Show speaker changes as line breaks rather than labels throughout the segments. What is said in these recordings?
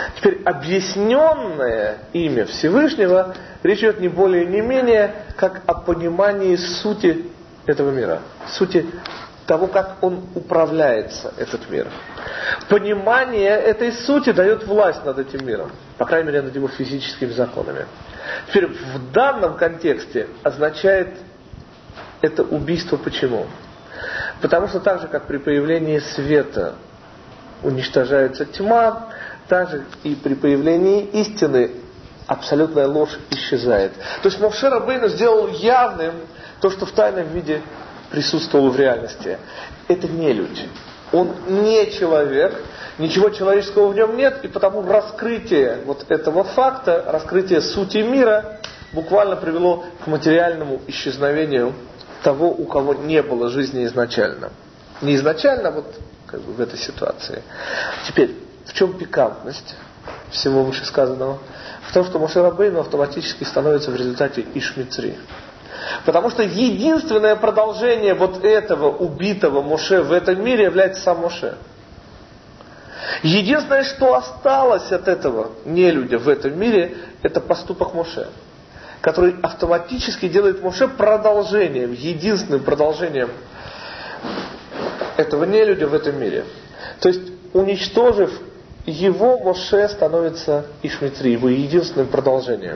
Теперь объясненное имя Всевышнего речь идет не более не менее, как о понимании сути этого мира, сути того, как он управляется, этот мир. Понимание этой сути дает власть над этим миром, по крайней мере, над его физическими законами. Теперь в данном контексте означает это убийство почему? Потому что так же, как при появлении света уничтожается тьма, так же и при появлении истины абсолютная ложь исчезает. То есть Моше Рабейну сделал явным то, что в тайном виде присутствовало в реальности. Это не люди. Он не человек, ничего человеческого в нем нет, и потому раскрытие вот этого факта, раскрытие сути мира буквально привело к материальному исчезновению того, у кого не было жизни изначально. Не изначально, вот как бы в этой ситуации. Теперь, в чем пикантность всего вышесказанного? В том, что Моше Рабейну автоматически становится в результате Иш-Мицри. Потому что единственное продолжение вот этого убитого Моше в этом мире является сам Моше. Единственное, что осталось от этого нелюдя в этом мире, это поступок Моше, который автоматически делает Моше продолжением, единственным продолжением этого нелюдя в этом мире. То есть, уничтожив его, Моше становится Иш-Мицри, его единственным продолжением.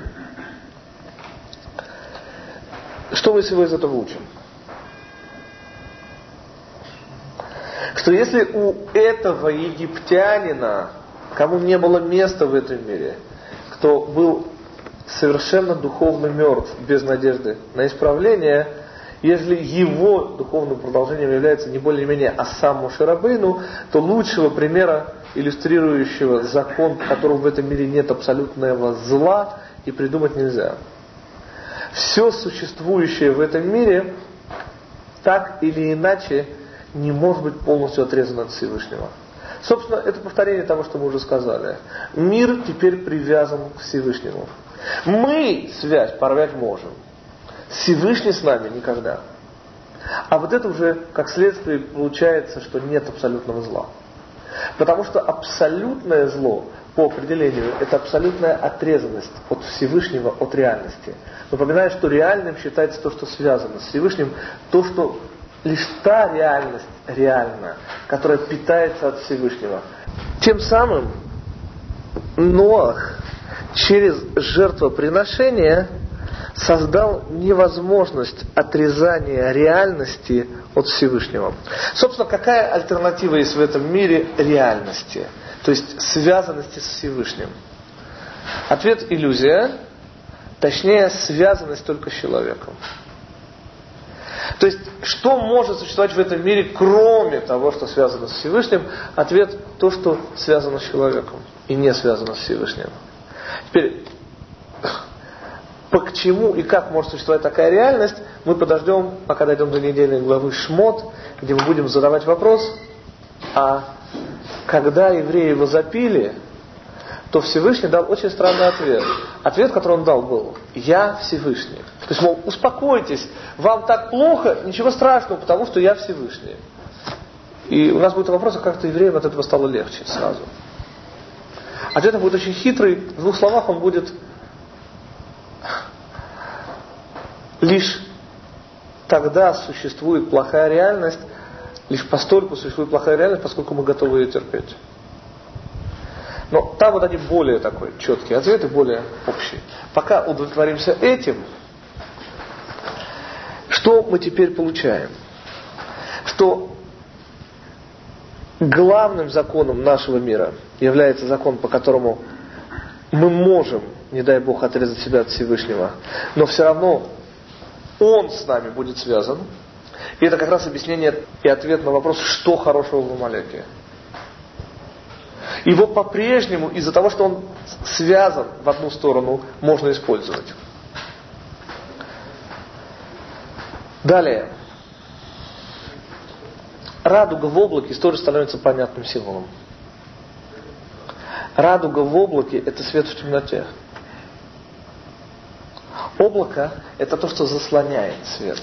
Что мы всего из этого учим? Что если у этого египтянина, кому не было места в этом мире, кто был совершенно духовно мертв, без надежды на исправление, если его духовным продолжением является не более-менее а сам Моше Рабейну, то лучшего примера, иллюстрирующего закон, в котором в этом мире нет абсолютного зла, и придумать нельзя. Все существующее в этом мире так или иначе не может быть полностью отрезано от Всевышнего. Собственно, это повторение того, что мы уже сказали. Мир теперь привязан к Всевышнему. Мы связь порвать можем. Всевышний с нами никогда. А вот это уже, как следствие, получается, что нет абсолютного зла. Потому что абсолютное зло, по определению, это абсолютная отрезанность от Всевышнего, от реальности. Напоминаю, что реальным считается то, что связано с Всевышним, то, что лишь та реальность реальна, которая питается от Всевышнего. Тем самым Ноах через жертвоприношение создал невозможность отрезания реальности от Всевышнего. Собственно, какая альтернатива есть в этом мире реальности? То есть связанности с Всевышним. Ответ – иллюзия, точнее связанность только с человеком. То есть, что может существовать в этом мире, кроме того, что связано с Всевышним? Ответ – то, что связано с человеком и не связано с Всевышним. Теперь, к чему и как может существовать такая реальность, мы подождем, пока дойдем до недельной главы Шмот, где мы будем задавать вопрос, а когда евреи его запили, то Всевышний дал очень странный ответ. Ответ, который он дал, был: «Я Всевышний». То есть, мол, успокойтесь, вам так плохо, ничего страшного, потому что я Всевышний. И у нас будет вопрос, а как-то евреям от этого стало легче сразу. Ответ будет очень хитрый, в двух словах он будет: лишь тогда существует плохая реальность, лишь постольку существует плохая реальность, поскольку мы готовы ее терпеть. Но там вот они более такой четкий ответ и более общий. Пока удовлетворимся этим, что мы теперь получаем? Что главным законом нашего мира является закон, по которому мы можем, не дай Бог, отрезать себя от Всевышнего, но все равно Он с нами будет связан. И это как раз объяснение и ответ на вопрос, что хорошего в Амалеке. Его по-прежнему, из-за того, что он связан в одну сторону, можно использовать. Далее. Радуга в облаке тоже становится понятным символом. Радуга в облаке – это свет в темноте. Облако – это то, что заслоняет свет.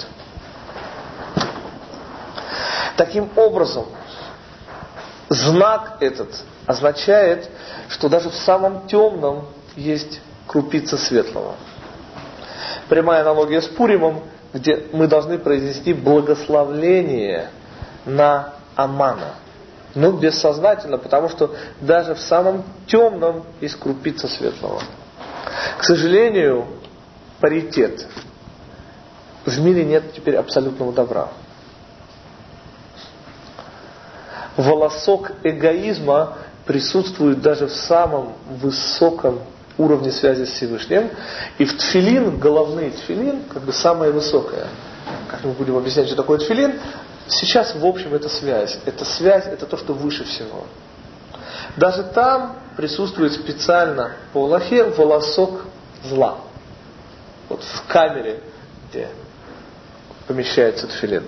Таким образом, знак этот означает, что даже в самом темном есть крупица светлого. Прямая аналогия с Пуримом, где мы должны произнести благословление на Амана. Но бессознательно, потому что даже в самом темном есть крупица светлого. К сожалению, паритет. В мире нет теперь абсолютного добра. Волосок эгоизма присутствует даже в самом высоком уровне связи с Всевышним. И в тфилин, головный тфилин, как бы самое высокое. Как мы будем объяснять, что такое тфилин, сейчас в общем это связь. Это связь, это то, что выше всего. Даже там присутствует специально по Аллахе волосок зла. Вот в камере, где помещается тфилин.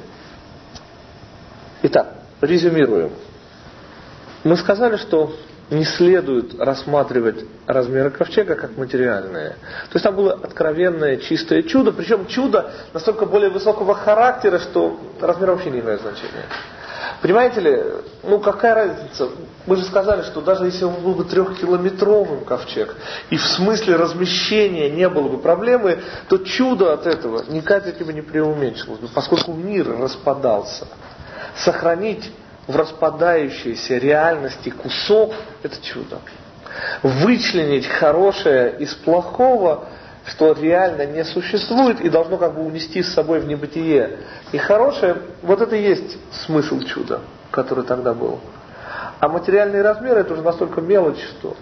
Итак, резюмируем. Мы сказали, что не следует рассматривать размеры ковчега как материальные. То есть там было откровенное, чистое чудо, причем чудо настолько более высокого характера, что размер вообще не имеет значения. Понимаете ли, какая разница? Мы же сказали, что даже если он был бы 3-километровым ковчег, и в смысле размещения не было бы проблемы, то чудо от этого ни капельки бы не преуменьшилось бы, поскольку мир распадался. Сохранить в распадающейся реальности кусок – это чудо. Вычленить хорошее из плохого, что реально не существует и должно как бы унести с собой в небытие. И хорошее, вот это и есть смысл чуда, который тогда был. А материальные размеры – это уже настолько мелочь, что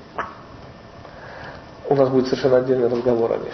у нас будет совершенно отдельный разговор о них.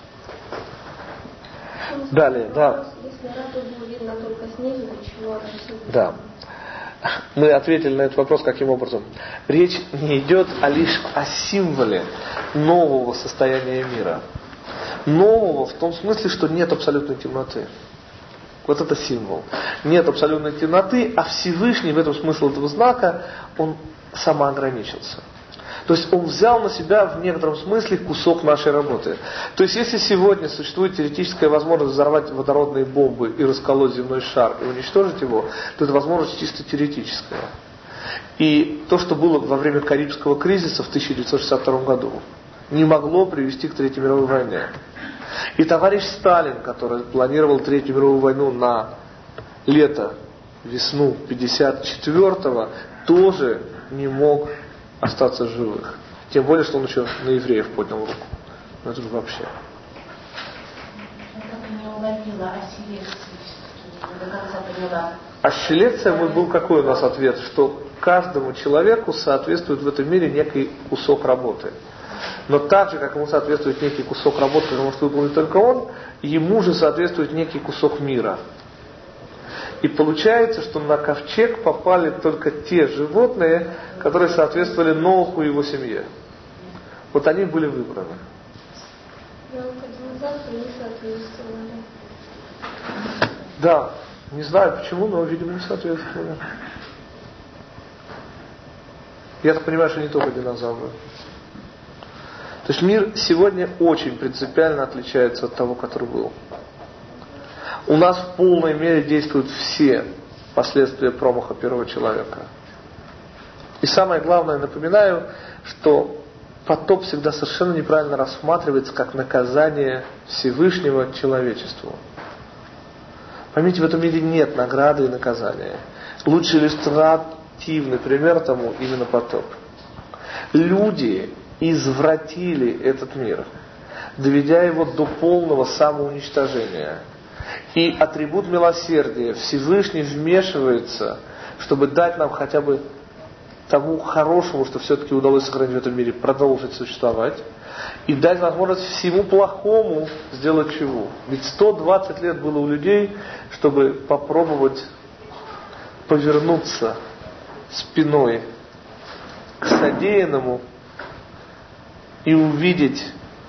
Далее, да.
Если раду было видно только снизу, то чего она все?
Да. Мы ответили на этот вопрос каким образом? Речь не идет лишь о символе нового состояния мира. Нового в том смысле, что нет абсолютной темноты. Вот это символ. Нет абсолютной темноты, а Всевышний, в этом смысл этого знака, он самоограничился. То есть он взял на себя в некотором смысле кусок нашей работы. То есть если сегодня существует теоретическая возможность взорвать водородные бомбы и расколоть земной шар и уничтожить его, то это возможность чисто теоретическая. И то, что было во время Карибского кризиса в 1962 году, не могло привести к Третьей мировой войне. И товарищ Сталин, который планировал Третью мировую войну на лето, весну 1954-го, тоже не мог остаться живых. Тем более, что он еще на евреев поднял руку. Ну это же вообще. А селекция был какой у нас ответ? Что каждому человеку соответствует в этом мире некий кусок работы. Но так же, как ему соответствует некий кусок работы, который может выполнить только он, ему же соответствует некий кусок мира. И получается, что на ковчег попали только те животные, которые соответствовали Ноху и его семье. Вот они были выбраны. Да, не знаю почему, но, видимо, не соответствовали. Я так понимаю, что не только динозавры. То есть мир сегодня очень принципиально отличается от того, который был. У нас в полной мере действуют все последствия промаха первого человека. И самое главное, напоминаю, что потоп всегда совершенно неправильно рассматривается как наказание Всевышнего человечеству. Поймите, в этом мире нет награды и наказания. Лучший иллюстративный пример тому именно потоп. Люди извратили этот мир, доведя его до полного самоуничтожения. И атрибут милосердия Всевышний вмешивается, чтобы дать нам хотя бы тому хорошему, что все-таки удалось сохранить в этом мире, продолжить существовать, и дать возможность всему плохому сделать чего. Ведь 120 лет было у людей, чтобы попробовать повернуться спиной к содеянному и увидеть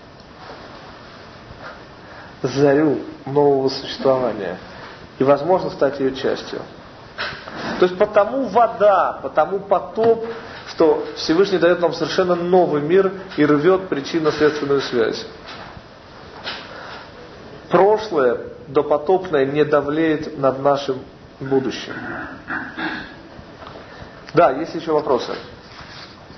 зарю нового существования. И, возможно, стать ее частью. То есть потому вода, потому потоп, что Всевышний дает нам совершенно новый мир и рвет причинно-следственную связь. Прошлое допотопное не давлеет над нашим будущим. Да, есть еще вопросы?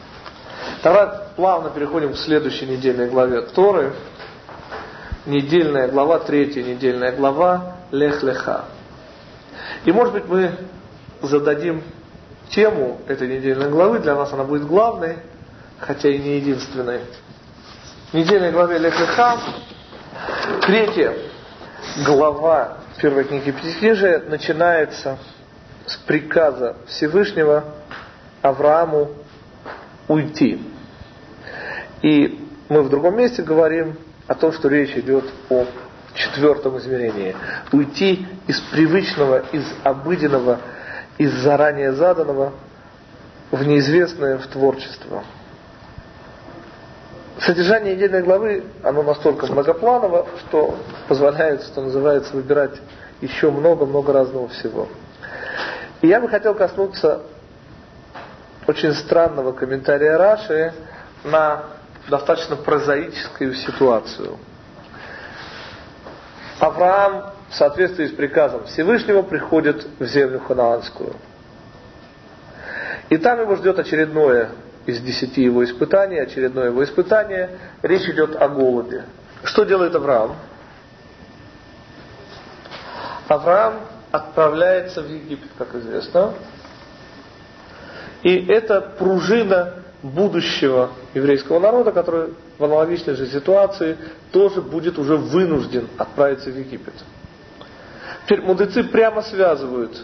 Тогда плавно переходим к следующей недельной главе Торы. Недельная глава, 3-я недельная глава Лех Леха. И может быть мы зададим тему этой недельной главы, для нас она будет главной, хотя и не единственной. В недельной главе Лех Леха, 3-я глава первой книги Пятикнижия начинается с приказа Всевышнего Аврааму уйти. И мы в другом месте говорим о том, что речь идет о 4-м измерении. Уйти из привычного, из обыденного, из заранее заданного в неизвестное, в творчество. Содержание недельной главы, оно настолько многопланово, что позволяет, что называется, выбирать еще много-много разного всего. И я бы хотел коснуться очень странного комментария Раши на достаточно прозаическую ситуацию. Авраам в соответствии с приказом Всевышнего приходит в землю ханаанскую. И там его ждет очередное из 10 его испытаний, очередное его испытание. Речь идет о голоде. Что делает Авраам? Авраам отправляется в Египет, как известно. И это пружина будущего еврейского народа, который в аналогичной же ситуации тоже будет уже вынужден отправиться в Египет. Теперь мудрецы прямо связывают,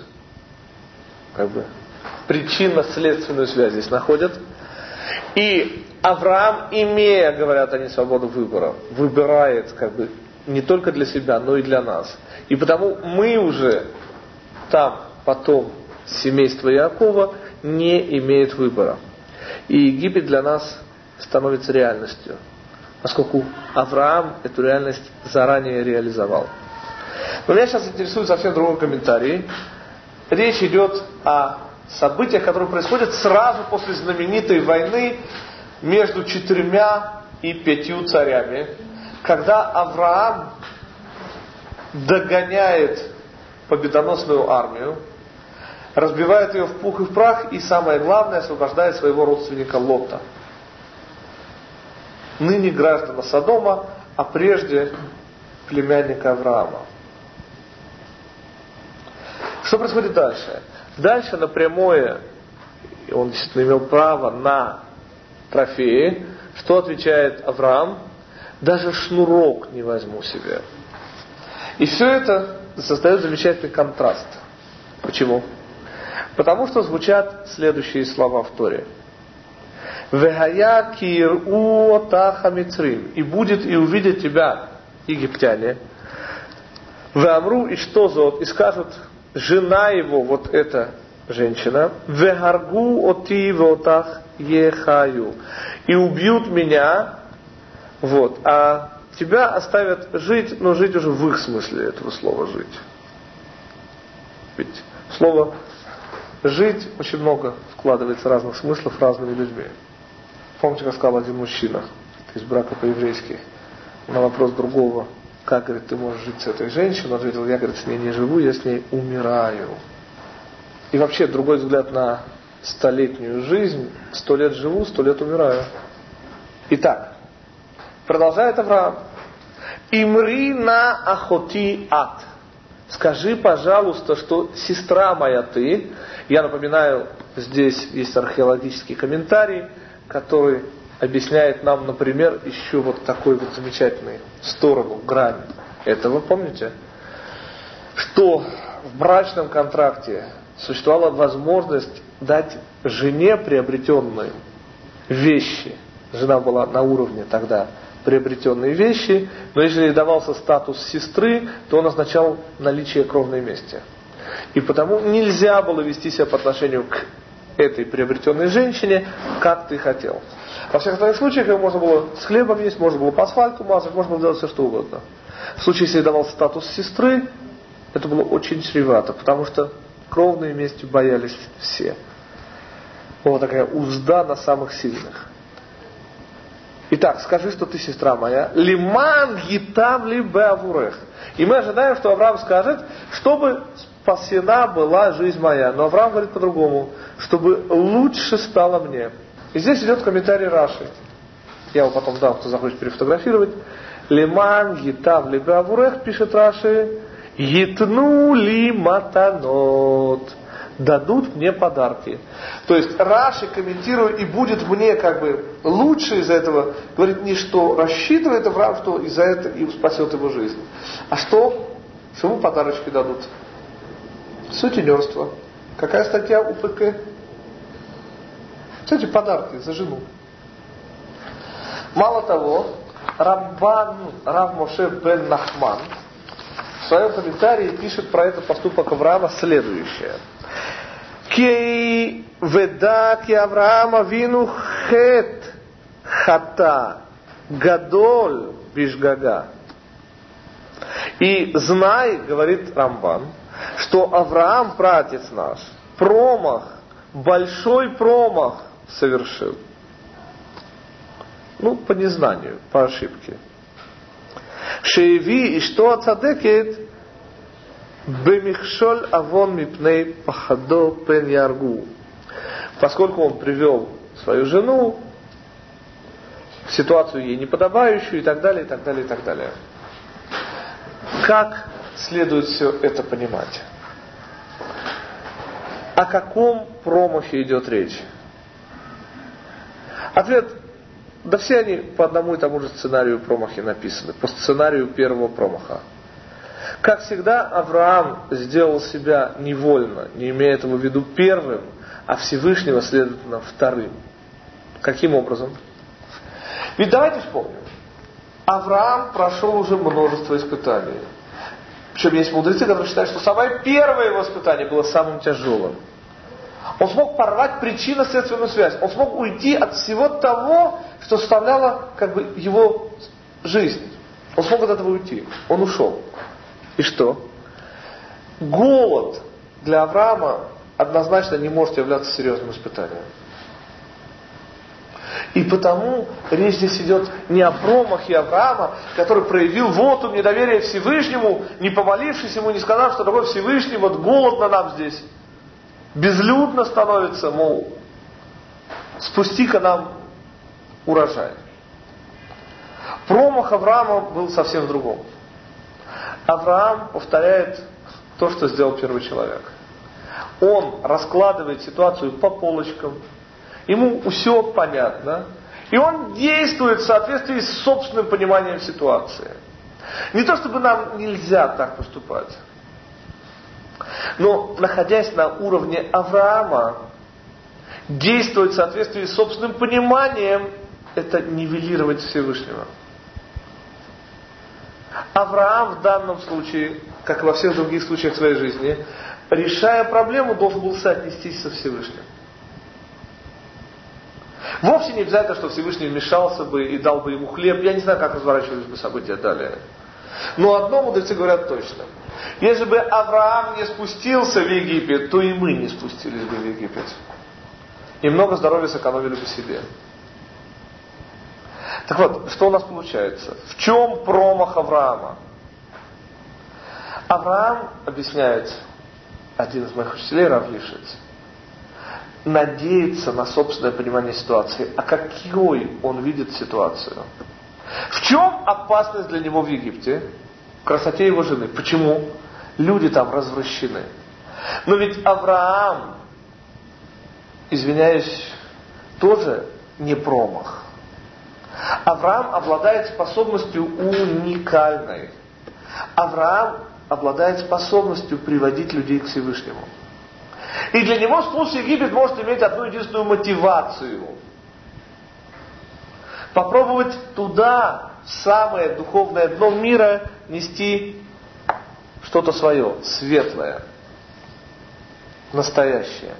причинно-следственную связь здесь находят. И Авраам, имея, говорят они, свободу выбора, выбирает не только для себя, но и для нас. И потому мы уже там потом семейство Иакова не имеет выбора. И Египет для нас становится реальностью, поскольку Авраам эту реальность заранее реализовал. Но меня сейчас интересует совсем другой комментарий. Речь идет о событиях, которые происходят сразу после знаменитой войны между 4 и 5 царями, когда Авраам догоняет победоносную армию, разбивает ее в пух и в прах и, самое главное, освобождает своего родственника Лота. Ныне граждана Содома, а прежде племянника Авраама. Что происходит дальше? Дальше на прямое, он действительно имел право на трофеи. Что отвечает Авраам? Даже шнурок не возьму себе. И все это создает замечательный контраст. Почему? Потому что звучат следующие слова в Торе. «Вехая киру отаха мицрим». И будет и увидят тебя египтяне. «Веамру и что зот». И скажут, жена его, вот эта женщина. «Вегаргу оти веотах ехаю». И убьют меня, а тебя оставят жить, но жить уже в их смысле этого слова «жить». Ведь слово «жить» очень много вкладывается разных смыслов разными людьми. Помните, как сказал один мужчина из брака по-еврейски на вопрос другого, как, говорит, ты можешь жить с этой женщиной, он ответил, я, говорит, с ней не живу, я с ней умираю. И вообще другой взгляд на 100-летнюю жизнь: 100 лет живу, 100 лет умираю. Итак, продолжает Авраам. «Имри на ахоти ат». Скажи, пожалуйста, что сестра моя ты. Я напоминаю, здесь есть археологический комментарий, который объясняет нам, например, еще вот такой вот замечательный сторону, грань этого. Помните, что в брачном контракте существовала возможность дать жене приобретенные вещи. Жена была на уровне тогда приобретенные вещи, но если ей давался статус сестры, то он означал наличие кровной мести. И потому нельзя было вести себя по отношению к этой приобретенной женщине, как ты хотел. Во всех остальных случаях его можно было с хлебом есть, можно было по асфальту мазать, можно было делать все что угодно. В случае, если ей давался статус сестры, это было очень чревато, потому что кровной местью боялись все. Вот такая узда на самых сильных. Итак, скажи, что ты сестра моя. Лиман гитам ли беавурех. И мы ожидаем, что Авраам скажет, чтобы спасена была жизнь моя. Но Авраам говорит по-другому, чтобы лучше стало мне. И здесь идет комментарий Раши. Я его потом дам, кто захочет перефотографировать. Леман гитав лебавурех, пишет Раши, гитну ли матанот. Дадут мне подарки. То есть Раши, комментирует, и будет мне как бы лучше из-за этого, говорит не что рассчитывает Авраам, что из-за этого и спасет его жизнь. А что ему подарочки дадут? Сутенерство. Какая статья УПК? Кстати, подарки за жену. Мало того, Рамбан Рав Моше бен Нахман в своем комментарии пишет про этот поступок Авраама следующее. Кей веда ки Авраама вину хет хата гадоль бишгага. И знай, говорит Рамбан, что Авраам, пратец наш, промах, большой промах совершил. По незнанию, по ошибке. Шееви и что ацадекет бемихшоль авон мипней пахадо пен яргу. Поскольку он привел свою жену в ситуацию ей неподобающую и так далее, и так далее, и так далее. Как следует все это понимать? О каком промахе идет речь? Ответ: да все они по одному и тому же сценарию промахи написаны, по сценарию первого промаха. Как всегда, Авраам сделал себя невольно, не имея этого в виду первым, а Всевышнего, следовательно, вторым. Каким образом? Ведь давайте вспомним. Авраам прошел уже множество испытаний. Причем есть мудрецы, которые считают, что самое первое его испытание было самым тяжелым. Он смог порвать причинно-следственную связь. Он смог уйти от всего того, что составляло его жизнь. Он смог от этого уйти. Он ушел. И что? Голод для Авраама однозначно не может являться серьезным испытанием. И потому речь здесь идет не о промахе Авраама, который проявил вотум недоверия Всевышнему, не помолившись ему, не сказав, что такое Всевышний, вот голодно нам здесь. Безлюдно становится, мол, спусти-ка нам урожай. Промах Авраама был совсем в другом. Авраам повторяет то, что сделал первый человек. Он раскладывает ситуацию по полочкам, ему все понятно, и он действует в соответствии с собственным пониманием ситуации. Не то чтобы нам нельзя так поступать, но, находясь на уровне Авраама, действовать в соответствии с собственным пониманием — это нивелировать Всевышнего. Авраам в данном случае, как и во всех других случаях своей жизни, решая проблему, должен был соотнестись со Всевышним. Вовсе не обязательно, что Всевышний вмешался бы и дал бы ему хлеб. Я не знаю, как разворачивались бы события далее. Но одно мудрецы говорят точно. Если бы Авраам не спустился в Египет, то и мы не спустились бы в Египет. И много здоровья сэкономили бы себе. Так вот, что у нас получается? В чем промах Авраама? Авраам, объясняет один из моих учителей, Рав Лишец, надеется на собственное понимание ситуации. А какой он видит ситуацию? В чем опасность для него в Египте? В красоте его жены. Почему? Люди там развращены. Но ведь Авраам, извиняюсь, тоже не промах. Авраам обладает способностью уникальной. Авраам обладает способностью приводить людей к Всевышнему. И для него спуск в Египет может иметь одну единственную мотивацию. Попробовать туда, в самое духовное дно мира, нести что-то свое, светлое, настоящее.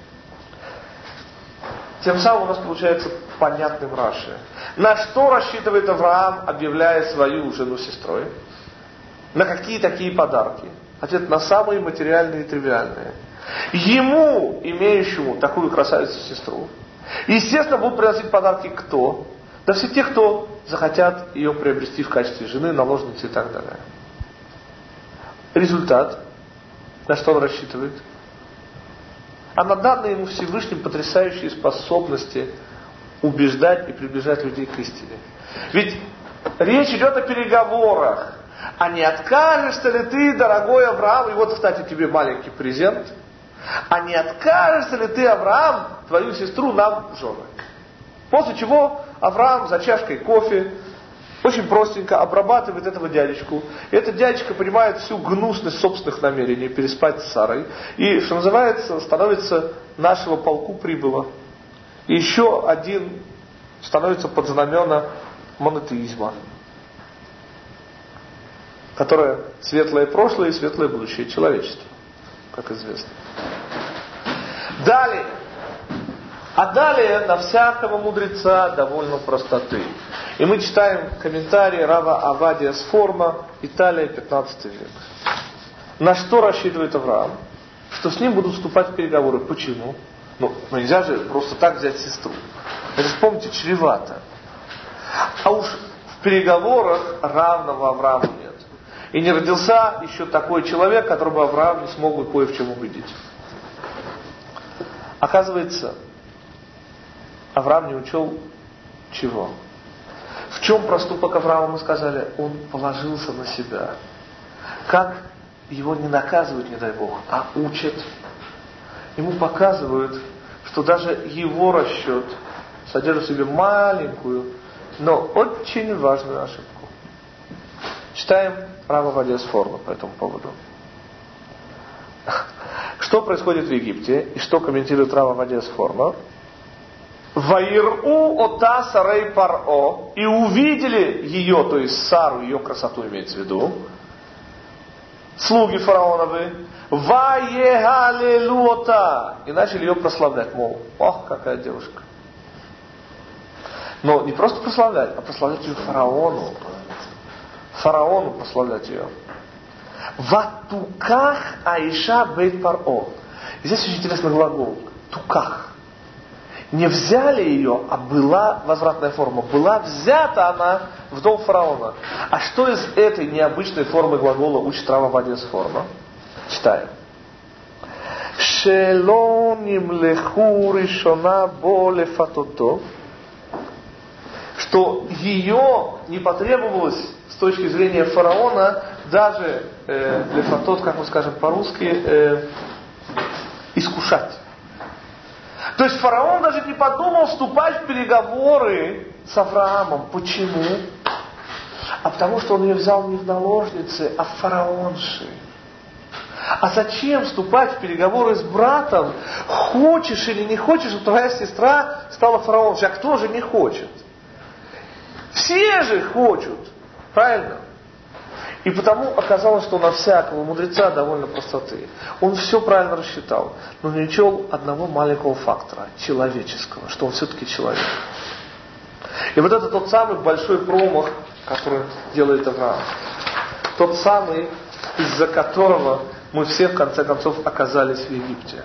Тем самым у нас получается понятным Раши. На что рассчитывает Авраам, объявляя свою жену сестрой? На какие такие подарки? Ответ: на самые материальные и тривиальные. Ему, имеющему такую красавицу-сестру, естественно, будут приносить подарки кто? Да все те, кто захотят ее приобрести в качестве жены, наложницы и так далее. Результат. На что он рассчитывает? А на данные ему Всевышним потрясающие способности убеждать и приближать людей к истине. Ведь речь идет о переговорах. А не откажешься ли ты, дорогой Авраам, и вот, кстати, тебе маленький презент, а не откажешься ли ты, Авраам, твою сестру нам в жены? После чего Авраам за чашкой кофе очень простенько обрабатывает этого дядечку. И этот дядечка понимает всю гнусность собственных намерений переспать с Сарой. И, что называется, становится нашего полку прибыло. И еще один становится под знамена монотеизма, которое светлое прошлое и светлое будущее человечества, как известно. Далее. А далее на всякого мудреца довольно простоты. И мы читаем комментарии Рава Авадия Сформа, Италия, 15 век. На что рассчитывает Авраам? Что с ним будут вступать в переговоры. Почему? Ну нельзя же просто так взять сестру. Это, вспомните, чревато. А уж в переговорах равного Аврааму нет. И не родился еще такой человек, которого Авраам не смог бы кое в чем убедить. Оказывается, Авраам не учел чего? В чем проступок Авраама, мы сказали? Он положился на себя. Как его не наказывают, не дай Бог, а учат. Ему показывают, что даже его расчет содержит в себе маленькую, но очень важную ошибку. Читаем Рава Авадия Сформа по этому поводу. Что происходит в Египте и что комментирует Рава Авадия Сформа? «Ваиру ота сарей паро» и увидели ее, то есть Сару, ее красоту имеется в виду, слуги фараоновы, «Ваегалелуота» и начали ее прославлять, мол, ох, какая девушка. Но не просто прославлять, а прославлять ее фараону. Фараону прославлять ее. «Ватуках Аиша бейт паро». Здесь очень интересный глагол. «Туках». Не взяли ее, а была возвратная форма. Была взята она в дом фараона. А что из этой необычной формы глагола учит Рав Авадия Сформа? Читаем. Шелоним леху ришона бо лефатото. Что ее не потребовалось с точки зрения фараона даже лефатот, как мы скажем по-русски, искушать. То есть фараон даже не подумал вступать в переговоры с Авраамом. Почему? А потому что он ее взял не в наложницы, а в фараонши. А зачем вступать в переговоры с братом? Хочешь или не хочешь, чтобы твоя сестра стала фараоншей? А кто же не хочет? Все же хотят. Правильно? И потому оказалось, что на всякого мудреца довольно простоты. Он все правильно рассчитал, но не учел одного маленького фактора, человеческого, что он все-таки человек. И вот это тот самый большой промах, который делает Авраам. Тот самый, из-за которого мы все в конце концов оказались в Египте.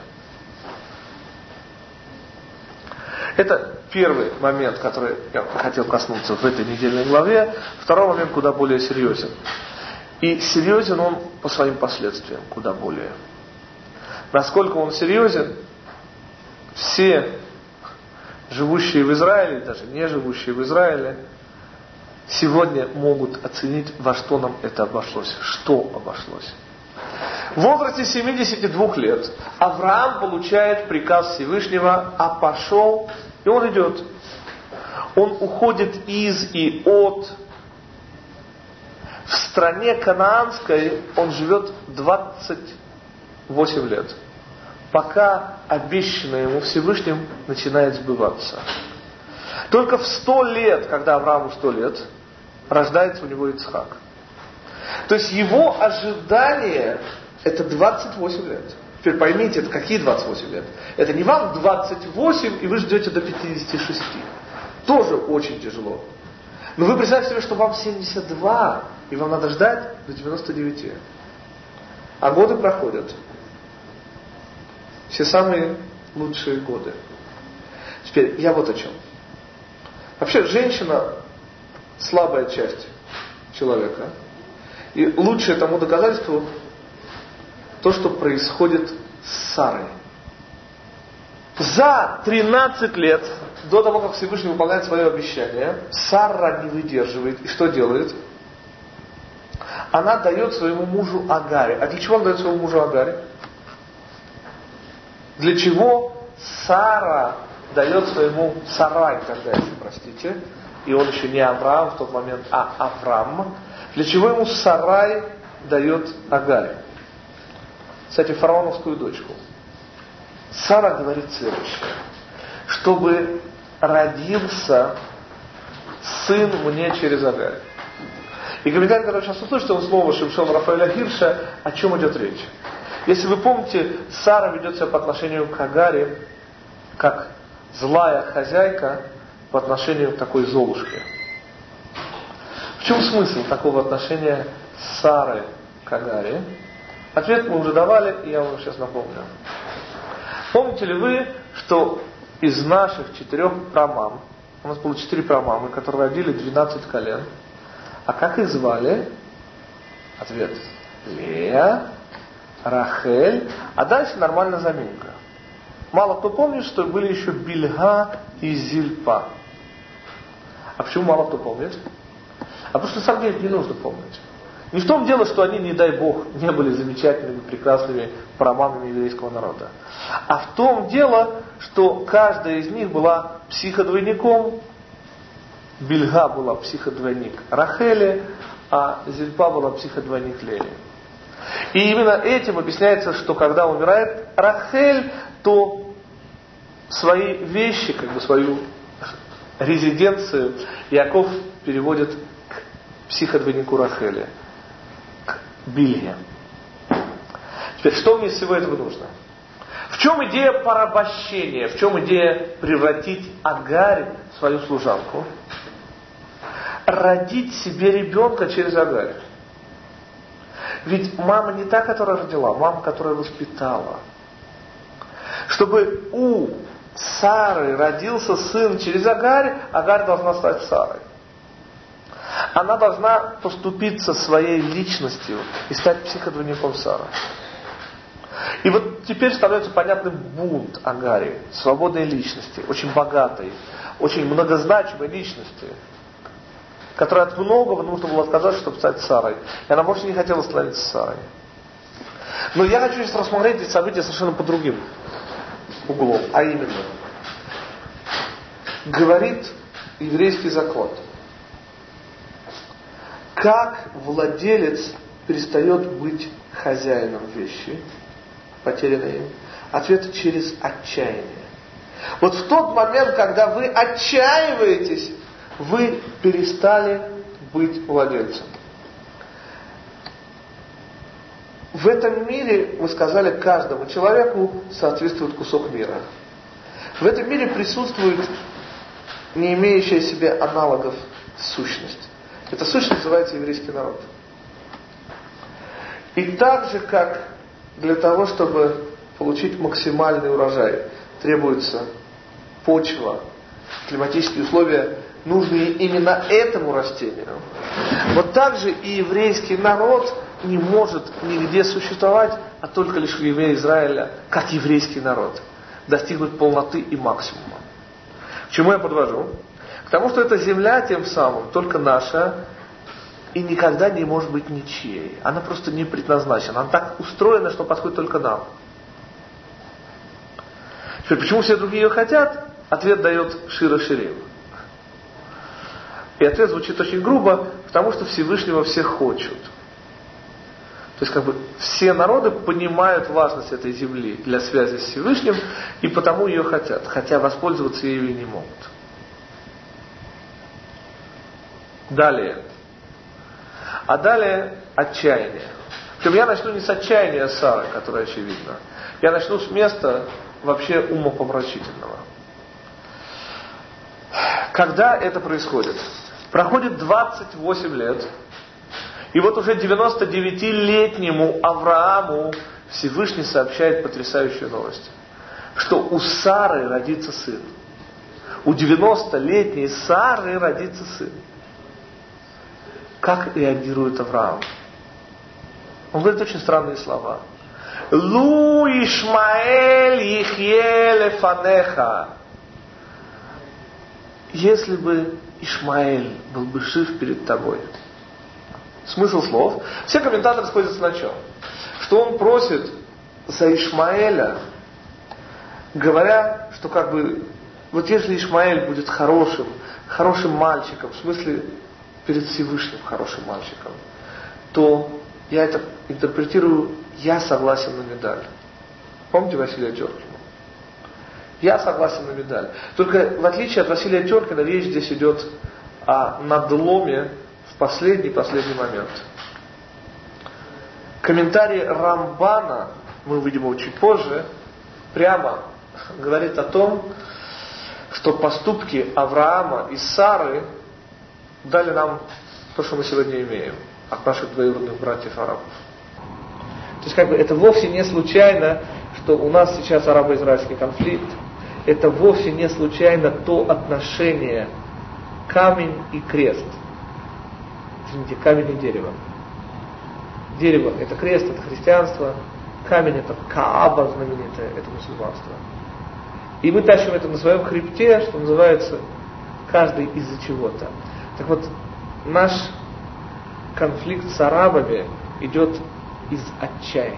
Это первый момент, который я хотел коснуться в этой недельной главе. Второй момент куда более серьезен. И серьезен он по своим последствиям, куда более. Насколько он серьезен, все живущие в Израиле, даже не живущие в Израиле, сегодня могут оценить, во что нам это обошлось. Что обошлось. В возрасте 72 лет Авраам получает приказ Всевышнего, а пошел, и он идет. Он уходит из и от. В стране Канаанской он живет 28 лет, пока обещанное ему Всевышним начинает сбываться. Только в 100 лет, когда Аврааму 100 лет, рождается у него Ицхак. То есть его ожидание это 28 лет. Теперь поймите, это какие 28 лет? Это не вам 28 и вы ждете до 56. Тоже очень тяжело. Но вы представьте себе, что вам 72, и вам надо ждать до 99. А годы проходят. Все самые лучшие годы. Теперь я вот о чем. Вообще женщина слабая часть человека. И лучшее тому доказательство то, что происходит с Сарой. За 13 лет, до того, как Всевышний выполняет свое обещание, Сара не выдерживает. И что делает? Она дает своему мужу Агаре. А для чего она дает своему мужу Агаре? Для чего Сара дает своему Сарай, тогда еще, простите, и он еще не Авраам в тот момент, а Авраам. Для чего ему Сарай дает Агаре? Кстати, фараоновскую дочку. Сара говорит следующее. Чтобы родился сын мне через Агарь. И комментарий, который сейчас услышите, он снова Шимшон Рафаэля Хирша, о чем идет речь. Если вы помните, Сара ведет себя по отношению к Агаре, как злая хозяйка по отношению к такой золушке. В чем смысл такого отношения Сары к Агаре? Ответ мы уже давали, и я вам сейчас напомню. Помните ли вы, что из наших 4 прамам, у нас было 4 прамамы, которые родили 12 колен, а как их звали? Ответ. Лея, Рахель, а дальше нормальная заминка. Мало кто помнит, что были еще Бильга и Зильпа. А почему мало кто помнит? А потому что на самом деле не нужно помнить. Не в том дело, что они, не дай Бог, не были замечательными, прекрасными прамамами еврейского народа. А в том дело, что каждая из них была психодвойником. Бильга была психодвойник Рахели, а Зильпа была психодвойник Леи. И именно этим объясняется, что когда умирает Рахель, то свои вещи, свою резиденцию Яков переводит к психодвойнику Рахели, к Бильге. Теперь, что мне из всего этого нужно? В чем идея порабощения? В чем идея превратить Агарь в свою служанку? Родить себе ребенка через Агарь. Ведь мама не та, которая родила, мама, которая воспитала. Чтобы у Сары родился сын через Агарь, Агарь должна стать Сарой. Она должна поступиться своей личностью и стать психодвойником Сары. И вот теперь становится понятным бунт Агари, свободной личности, очень богатой, очень многозначимой личности, которая от многого нужно было отказаться, чтобы стать Сарой. И она больше не хотела становиться Сарой. Но я хочу сейчас рассмотреть эти события совершенно по другим углом. А именно, говорит еврейский закон, как владелец перестает быть хозяином вещи, потерянной им? Ответ: через отчаяние. Вот в тот момент, когда вы отчаиваетесь, вы перестали быть владельцем. В этом мире, вы сказали, каждому человеку соответствует кусок мира. В этом мире присутствует не имеющая себе аналогов сущность. Эта сущность называется еврейский народ. И так же, как для того, чтобы получить максимальный урожай, требуется почва, климатические условия, нужные именно этому растению. Вот так же и еврейский народ не может нигде существовать, а только лишь в евреи Израиля, как еврейский народ, достигнуть полноты и максимума. К чему я подвожу? К тому, что эта земля тем самым только наша и никогда не может быть ничьей. Она просто не предназначена. Она так устроена, что подходит только нам. Теперь, почему все другие ее хотят? Ответ дает Шира Ширим. И ответ звучит очень грубо, потому что Всевышнего все хочут. То есть, все народы понимают важность этой земли для связи с Всевышним, и потому ее хотят, хотя воспользоваться ею не могут. Далее. А далее отчаяние. Причем я начну не с отчаяния Сары, которое очевидно. Я начну с места вообще умопомрачительного. Когда это происходит? Проходит 28 лет, и вот уже 99-летнему Аврааму Всевышний сообщает потрясающую новость, что у Сары родится сын. У 90-летней Сары родится сын. Как реагирует Авраам? Он говорит очень странные слова. Лу Ишмаэль ихье лефанеха. Если бы Ишмаэль был бы жив перед тобой. Смысл слов. Все комментаторы сходятся на чем? Что он просит за Ишмаэля, говоря, что как бы, вот если Ишмаэль будет хорошим мальчиком, в смысле перед Всевышним хорошим мальчиком, то я это интерпретирую, я согласен на медаль. Помните Василия Теркина? Я согласен на медаль. Только в отличие от Василия Теркина, речь здесь идет о надломе в последний момент. Комментарий Рамбана, мы увидим его чуть позже, прямо говорит о том, что поступки Авраама и Сары дали нам то, что мы сегодня имеем от наших двоюродных братьев-арабов. То есть это вовсе не случайно, что у нас сейчас арабо-израильский конфликт. Это вовсе не случайно то отношение камень и крест. Извините, камень и дерево. Дерево – это крест, это христианство. Камень – это Кааба знаменитая, это мусульманство. И мы тащим это на своем хребте, что называется, каждый из-за чего-то. Так вот, наш конфликт с арабами идет из отчаяния.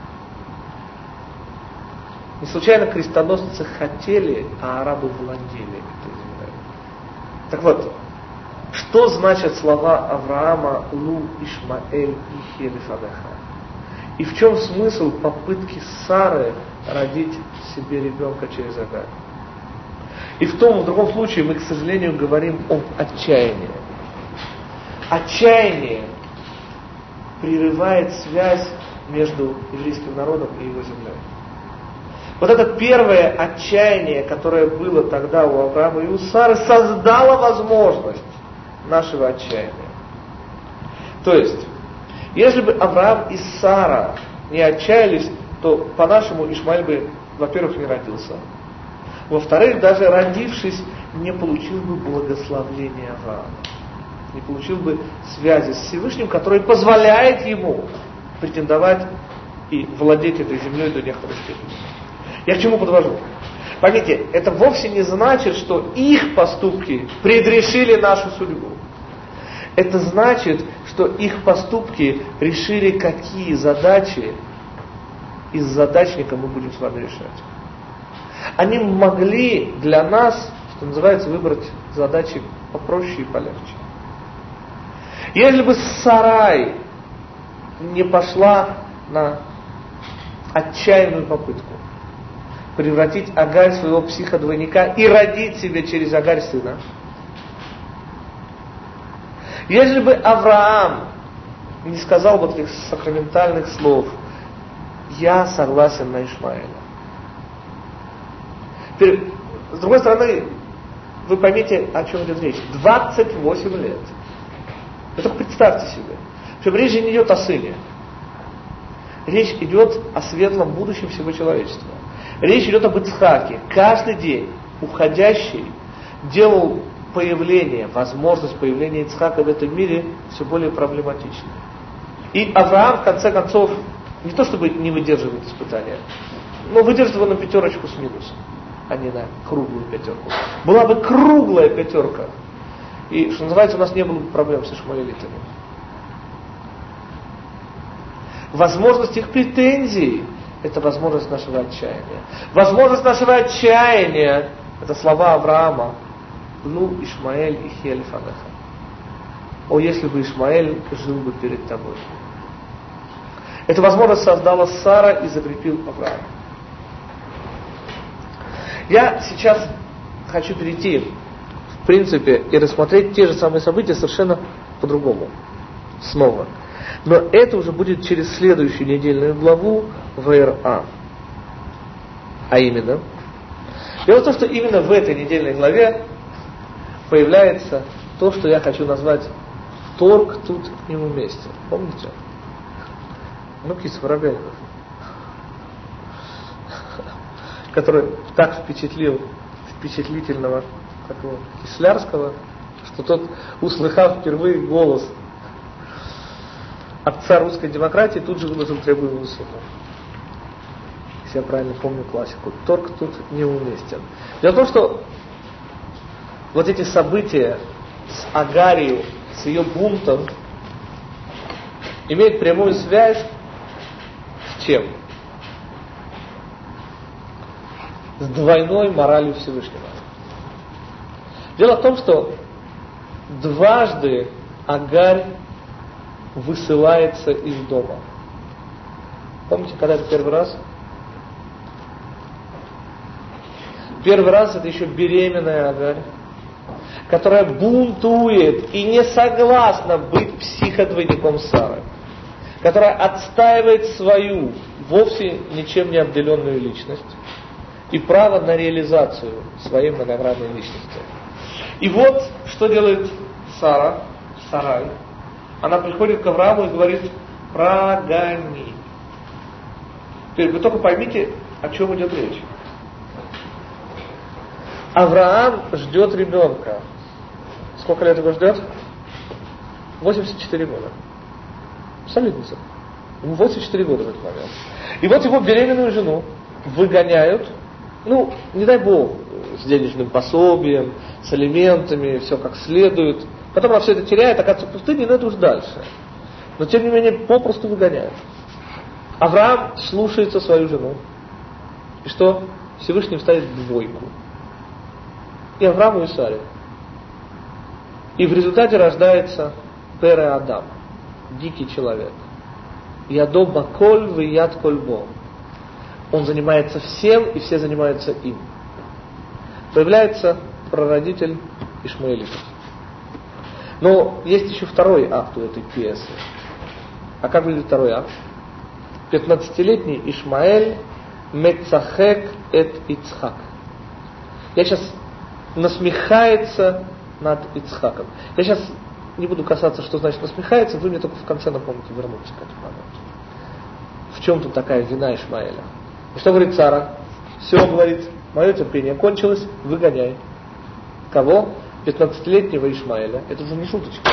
Не случайно крестоносцы хотели, а арабы владели этой землей. Так вот, что значат слова Авраама «Лу Ишмаэль ихье лефанеха»? И в чем смысл попытки Сары родить себе ребенка через Агарь? И в том и в другом случае мы, к сожалению, говорим об отчаянии. Отчаяние прерывает связь между еврейским народом и его землей. Вот это первое отчаяние, которое было тогда у Авраама и у Сары, создало возможность нашего отчаяния. То есть, если бы Авраам и Сара не отчаялись, то по-нашему Ишмаэль бы, во-первых, не родился. Во-вторых, даже родившись, не получил бы благословения Авраама. Не получил бы связи с Всевышним, который позволяет ему претендовать и владеть этой землей до некоторой степени. Я к чему подвожу? Поймите, это вовсе не значит, что их поступки предрешили нашу судьбу. Это значит, что их поступки решили, какие задачи из задачника мы будем с вами решать. Они могли для нас, что называется, выбрать задачи попроще и полегче. Если бы Сарай не пошла на отчаянную попытку превратить Агарь в своего психодвойника и родить себе через Агарь сына, если бы Авраам не сказал вот этих сакраментальных слов «Я согласен на Ишмаэля». Теперь, с другой стороны, вы поймите, о чем идет речь. 28 лет. Вы только представьте себе. Причем речь не идет о сыне. Речь идет о светлом будущем всего человечества. Речь идет об Ицхаке. Каждый день уходящий делал появление, возможность появления Ицхака в этом мире все более проблематичной. И Авраам, в конце концов, не то чтобы не выдерживает испытания, но выдержит его на 5 с минусом, а не на круглую 5. Была бы круглая 5. И, что называется, у нас не было бы проблем с ишмаэлитами. Возможность их претензий – это возможность нашего отчаяния. Возможность нашего отчаяния – это слова Авраама. «Лу Ишмаэль ихье лефанеха». О, если бы Ишмаэль жил бы перед тобой. Эту возможность создала Сара и закрепил Авраам. Я сейчас хочу перейти, в принципе, и рассмотреть те же самые события совершенно по-другому. Снова. Но это уже будет через следующую недельную главу ВРА. А именно, дело в том, что именно в этой недельной главе появляется то, что я хочу назвать торг тут и вместе. Помните? Кис Воробьянинов, который так впечатлил впечатлительного такого Кислярского, что тот, услыхав впервые голос отца русской демократии, тут же выложил требуемую сумму. если я правильно помню классику. Торг тут неуместен. Дело в том, что вот эти события с Агарью, с ее бунтом, имеют прямую связь с чем? С двойной моралью Всевышнего. Дело в том, что дважды Агарь высылается из дома. Помните, когда это первый раз? Первый раз это еще беременная Агарь, которая бунтует и не согласна быть психодвойником Сары, которая отстаивает свою, вовсе ничем не обделенную личность и право на реализацию своей многогранной личности. И вот, что делает Сарай. Она приходит к Аврааму и говорит: прогони. Теперь вы только поймите, о чем идет речь. Авраам ждет ребенка. Сколько лет его ждет? 84 года. Солидница. Ему 84 года в этот момент. И вот его беременную жену выгоняют, не дай бог, с денежным пособием, с алиментами, все как следует. Потом она все это теряет, оказывается в пустыне, но это уж дальше. Но тем не менее попросту выгоняют. Авраам слушается свою жену. И что? Всевышний ставит двойку. И Аврааму, и Саре. И в результате рождается Пере Адам, дикий человек. Ядо баколь вияд кольбо. Он занимается всем, и все занимаются им. Появляется прародитель ишмаэлитов. Но есть еще второй акт у этой пьесы. А как выглядит второй акт? 15-летний Ишмаэль мецахек эт Ицхак. Я сейчас насмехается над Ицхаком. Я сейчас не буду касаться, что значит насмехается, вы мне только в конце напомните вернуться к этому моменту. В чем тут такая вина Ишмаэля? И что говорит Сара? Все, говорит, мое терпение кончилось, выгоняй. Кого? 15-летнего Ишмаэля. Это уже не шуточка.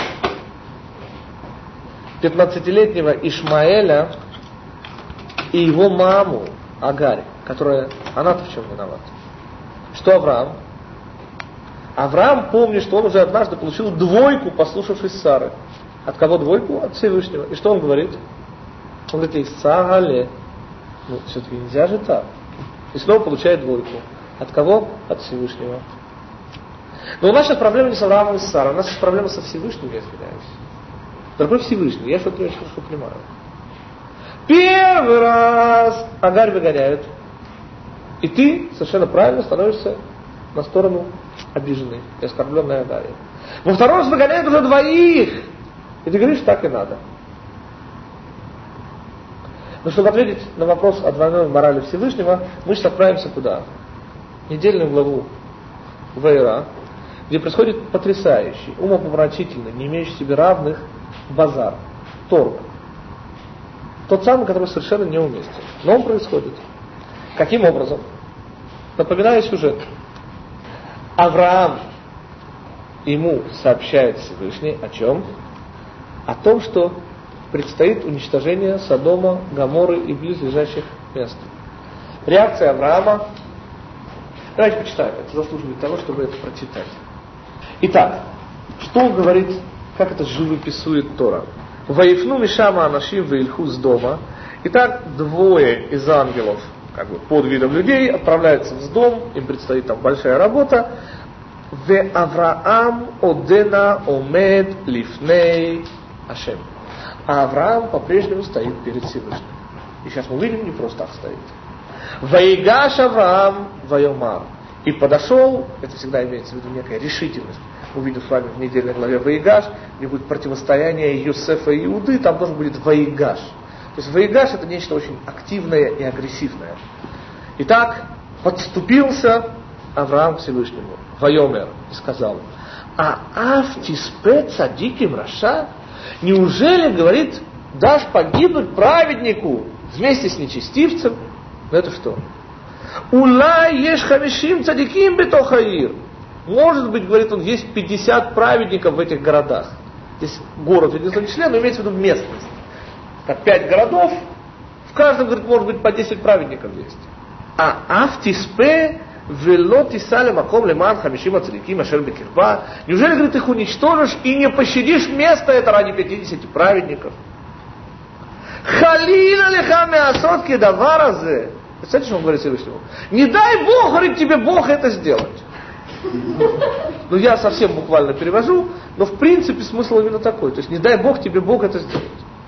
15-летнего Ишмаэля и его маму Агарь, которая, она-то в чем виновата? Что Авраам? Авраам помнит, что он уже однажды получил двойку, послушавшись Сары. От кого двойку? От Всевышнего. И что он говорит? Он говорит: Исагале. Все-таки нельзя же так. И снова получает двойку. От кого? От Всевышнего. Но у нас сейчас проблема не с Авраамом и с Сарой, у нас сейчас проблема со Всевышним, я извиняюсь. Дорогой Всевышний, я что-то не очень хорошо понимаю. Первый раз Агарь выгоняют. И ты совершенно правильно становишься на сторону обиженной и оскорбленной Агари. Во второй раз выгоняют уже двоих. И ты говоришь, так и надо. Но чтобы ответить на вопрос о двойной морали Всевышнего, мы сейчас отправимся куда? Недельную главу Ваира, где происходит потрясающий, умопомрачительный, не имеющий себе равных базар, торг. Тот самый, который совершенно неуместен. Но он происходит. Каким образом? Напоминаю сюжет. Авраам ему сообщает Всевышний о чем? О том, что предстоит уничтожение Содома, Гоморры и близлежащих мест. Реакция Авраама. Давайте почитаем. Это заслуживает того, чтобы это прочитать. Итак, что говорит, как это живописует Тора? Ваифну мишама анашим ваильху с дома. Итак, двое из ангелов, под видом людей, отправляются в дом, им предстоит там большая работа. Ве Авраам одена омед лифней Ашем. А Авраам по-прежнему стоит перед Всевышним. И сейчас мы увидим, не просто так стоит. Ваигаш Авраам вайомар. И подошел, это всегда имеется в виду некая решительность. Мы увидим с вами в недельной главе Ваигаш, где будет противостояние Йосефа и Иуды, там тоже будет Ваигаш. То есть Ваигаш это нечто очень активное и агрессивное. Итак, подступился Авраам к Всевышнему, Вайомер, и сказал: а афтиспе цадиким раша? Неужели, говорит, дашь погибнуть праведнику вместе с нечестивцем? Ну это что? Улай еш хамишим цадиким бетохаир. Может быть, говорит он, есть 50 праведников в этих городах. Здесь город в единственном числе, но имеется в виду местность. Как 5 городов, В каждом, говорит, может быть по 10 праведников есть. А автиспе велоти сале маком леман хамишима цадиким ашер бекирба. Неужели, говорит, их уничтожишь и не пощадишь место это ради 50 праведников? Халина леха меасот кедаваразе. Представляете, что он говорит Всевышнему? Не дай Бог, говорит, тебе Бог это сделать. Ну, я совсем буквально перевожу, но в принципе смысл именно такой. То есть, не дай Бог, тебе Бог это сделать.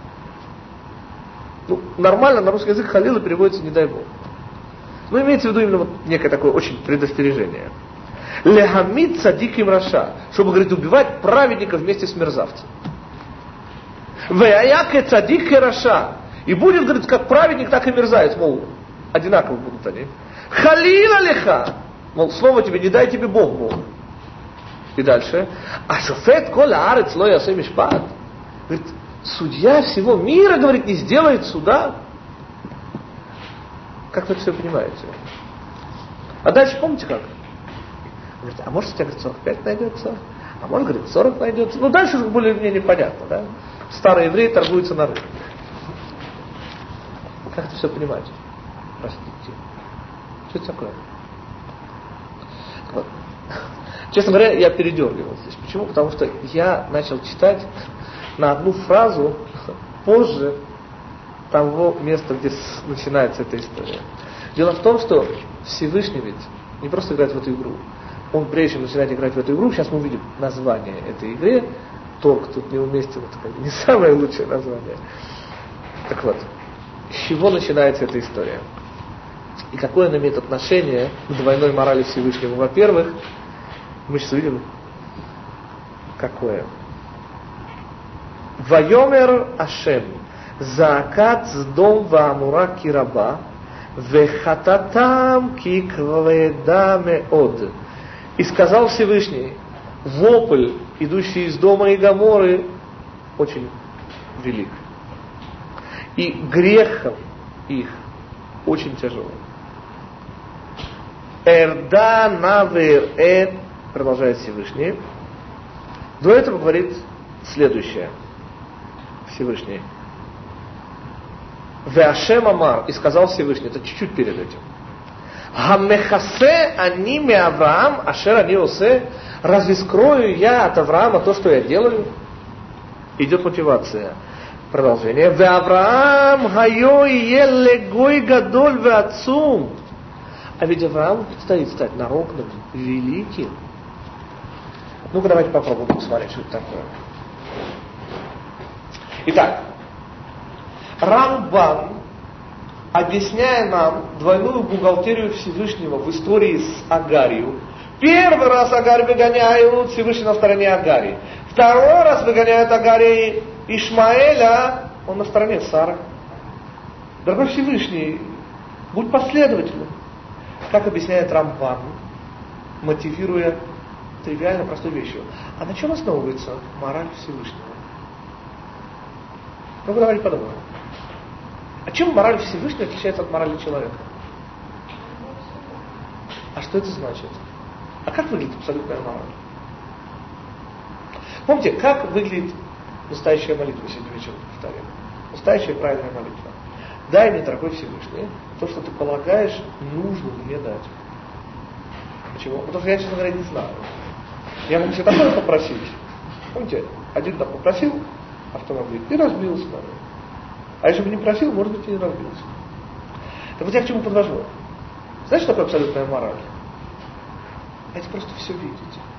Ну, нормально на русский язык халила переводится «не дай Бог». Но имеется в виду именно вот некое такое очень предостережение. Лехамид цадиким раша, чтобы, говорит, убивать праведников вместе с мерзавцем. Веяяке цадик и раша. И будет, говорит, как праведник, так и мерзавец, мол, одинаково будут они. Халила леха. Мол, снова тебе, не дай тебе Бог, Бог. И дальше. А шофет кола арец ло ясе мишпат. Говорит, судья всего мира, говорит, не сделает суда. Как вы это все понимаете? А дальше помните как? Говорит, а может у тебя, говорит, 45 найдется? А может, говорит, 40 найдется? Ну, дальше уже более-менее непонятно, да? Старые евреи торгуются на рынке. Как это все понимаете? Простите. Что это такое? Вот. Честно говоря, я передергивал здесь. Почему? Потому что я начал читать на одну фразу позже того места, где начинается эта история. Дело в том, что Всевышний ведь не просто играет в эту игру. Он, прежде чем начинает играть в эту игру, сейчас мы увидим название этой игры. Торг тут неуместен, это как бы не самое лучшее название. Так вот, с чего начинается эта история? И какое она имеет отношение к двойной морали Всевышнего? Во-первых, мы сейчас увидим, какое. Вайомер Ашем заакат сдом ваамура кираба вехататам кикведа меод. И сказал Всевышний, вопль, идущий из дома и Гоморры, очень велик. И грехом их очень тяжелый. Эрда навер продолжает Всевышний. До этого говорит следующее. Всевышний. Веашем амар, и сказал Всевышний, это чуть-чуть перед этим. Хамехасе аними Авраам, ашер ани осе, разве скрою я от Авраама то, что я делаю? Идет мотивация. Продолжение. Ве Авраам хайо иеле гой гадоль ве ацум. А ведь Аврааму предстоит стать народным, великим. Ну-ка, давайте попробуем посмотреть, что это такое. Итак, Рамбан, объясняя нам двойную бухгалтерию Всевышнего в истории с Агарью, первый раз Агарь выгоняют, Всевышний на стороне Агари. Второй раз выгоняют Агари Ишмаэля, он на стороне Сары. Дорогой Всевышний, будь последовательным. Как объясняет Рамбан, мотивируя тривиально простой вещью. А на чем основывается мораль Всевышнего? Ну, давайте подумаем. А чем мораль Всевышнего отличается от морали человека? А что это значит? А как выглядит абсолютная мораль? Помните, как выглядит настоящая молитва, сегодня вечером повторяю? Настоящая правильная молитва. Дай мне, дорогой Всевышний, то, что ты полагаешь, нужно мне дать. Почему? Потому что я, честно говоря, не знаю. Я могу себе такое попросить. Помните, один там попросил автомобиль и разбился, наверное. А если бы не просил, может быть, и не разбился. Так вот я к чему подвожу. Знаете, что такое абсолютная мораль? Это просто все видите.